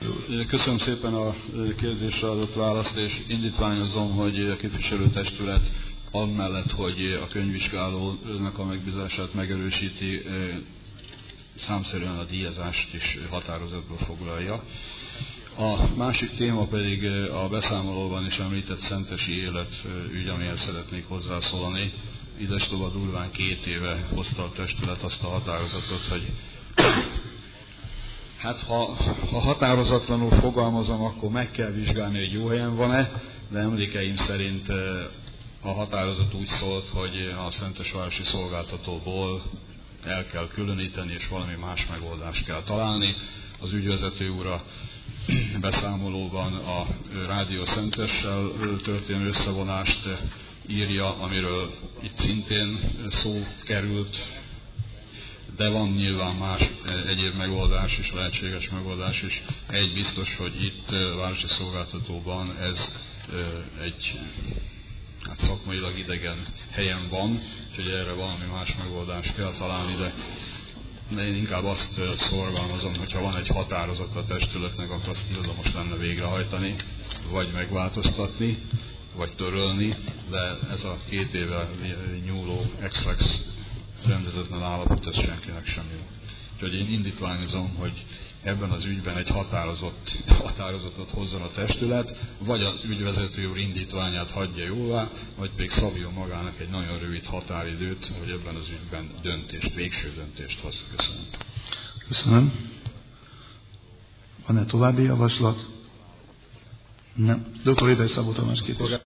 úr. Köszönöm szépen a kérdésre adott választ, és indítványozom, hogy a képviselőtestület amellett, hogy a könyvvizsgálónak a megbízását megerősíti, számszerűen a díjazást is határozatba foglalja. A másik téma pedig a beszámolóban is említett szentesi életügy, amihez szeretnék hozzászólni. Idestova durván 2 éve hozta a testület azt a határozatot, hogy hát ha határozatlanul fogalmazom, akkor meg kell vizsgálni, hogy jó helyen van-e, de emlékeim szerint a határozat úgy szólt, hogy a Szentesvárosi Szolgáltatóból el kell különíteni, és valami más megoldást kell találni. Az ügyvezető úr a beszámolóban a Rádió Szentessel történő összevonást írja, amiről itt szintén szó került, de van nyilván más egyéb megoldás is, lehetséges megoldás is. Egy biztos, hogy itt városi szolgáltatóban ez egy szakmailag idegen helyen van, úgyhogy erre valami más megoldást kell találni, de én inkább azt szorgalmazom, hogyha van egy határozat a testületnek, akkor azt illamos lenne végrehajtani, vagy megváltoztatni, vagy törölni, de ez a 2 éve nyúló ex-lex rendezetlen állapot, ez senkinek sem jó. Úgyhogy én indítványozom, hogy ebben az ügyben egy határozatot hozzon a testület, vagy az ügyvezető úr indítványát hagyja jóvá, vagy pedig szabjon magának egy nagyon rövid határidőt, hogy ebben az ügyben végső döntést hoz. Köszönöm. Köszönöm. Van-e további javaslat? Nem. Dr. Éber Szabó Tamás képviselő.